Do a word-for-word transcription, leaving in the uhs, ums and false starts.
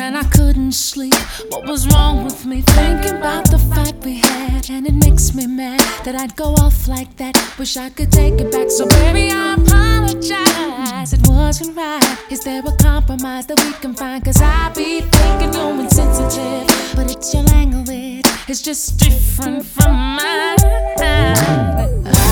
and I couldn't sleep. What was wrong with me? Thinking about the fight we had, and it makes me mad that I'd go off like that. Wish I could take it back, so baby, I apologize. It wasn't right. Is there a compromise that we can find? Cause I be thinking you're insensitive, but it's your language, it's just different from mine.